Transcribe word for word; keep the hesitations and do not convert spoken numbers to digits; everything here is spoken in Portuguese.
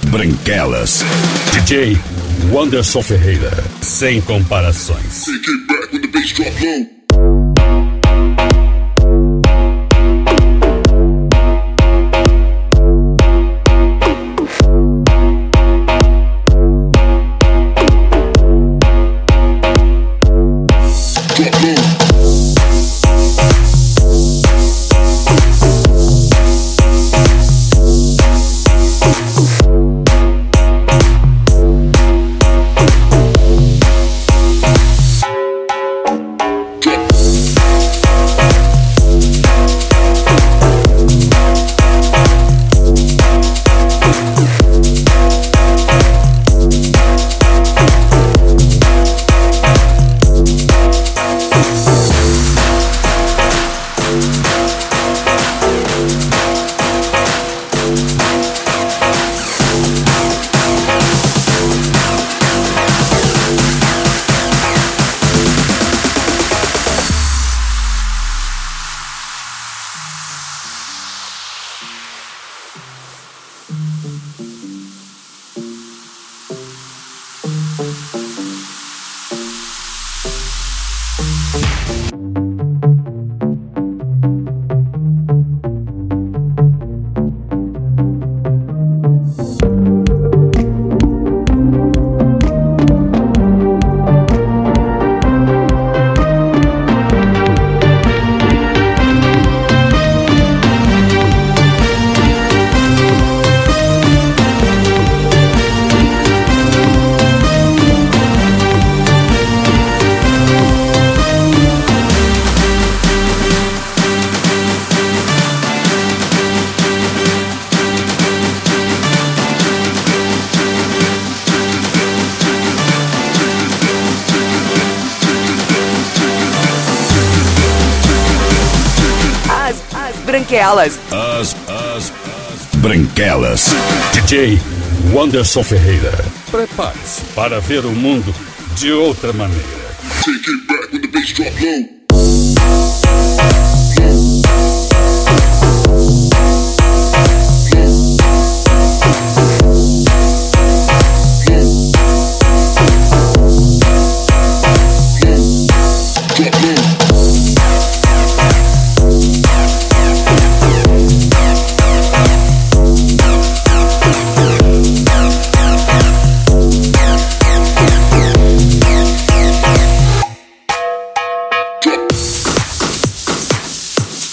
Branquelas. D J Wanderson Ferreira. Sem comparações. Take it back when the bass drop low. Branquelas. As, as, as Branquelas. D J Wanderson Ferreira. Prepare-se para ver o mundo de outra maneira. Take it back when the bass drop low. Drop low.